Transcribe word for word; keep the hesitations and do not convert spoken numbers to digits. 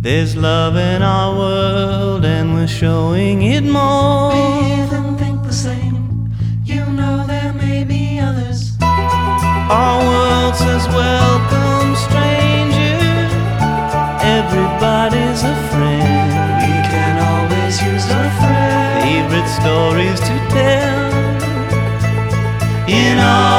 There's love in our world and we're showing it more. We even think the same. You know there may be others. Our world says welcome stranger. Everybody's a friend. We can always use a friend. Favorite stories to tell in our